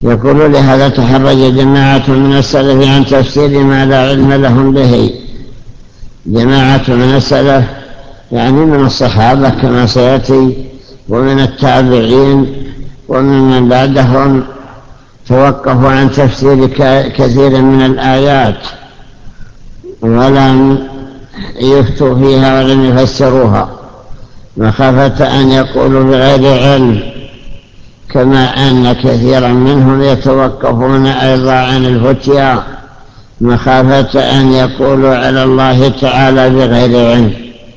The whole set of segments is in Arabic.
يقول لهذا تحرج جماعة من السلف عن تفسير ما لا علم لهم به. جماعة من السلف يعني من الصحابة كما سيأتي، ومن التابعين ومن بعدهم، توقفوا عن تفسير كثير من الآيات ولم يفتوا فيها ولم يفسروها، مخافة أن يقولوا بغير علم، كما أن كثيرا منهم يتوقفون أيضا عن الفتيا مخافة أن يقولوا على الله تعالى بغير علم.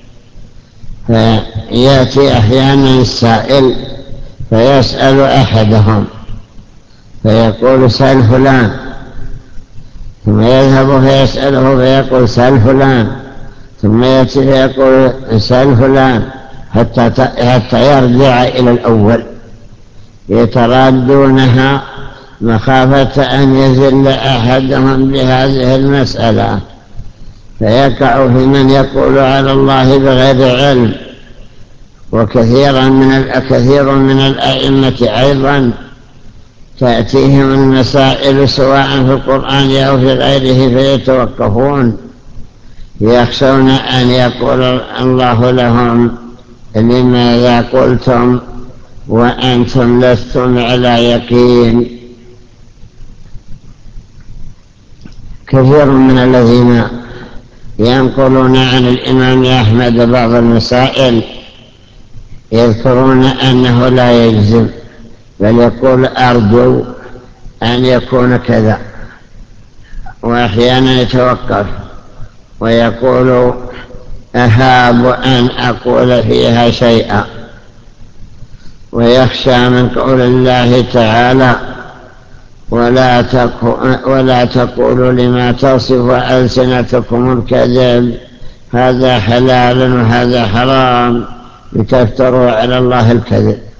فيأتي أحيانا السائل فيسأل أحدهم فيقول سأل فلان، ثم يذهب فيسأله فيقول سأل فلان، ثم يأتي فيقول سأل فلان، حتى يرجع إلى الأول، يترادونها مخافة أن يزل أحدهم بهذه المسألة، فيقع في من يقول على الله بغير علم. وكثير من الأئمة أيضا تأتيهم المسائل سواء في القرآن أو في غيره فيتوقفون، يخشون أن يقول الله لهم لماذا قلتم وأنتم لستم على يقين. كثير من الذين ينقلون عن الإمام أحمد بعض المسائل يذكرون أنه لا يجزم، بل يقول أرجو أن يكون كذا، وأحيانا يتوقف ويقول أهاب أن أقول فيها شيئا، ويخشى من قول الله تعالى ولا تقولوا لما تصف ألسنتكم الكذب هذا حلال وهذا حرام لتفتروا على الله الكذب.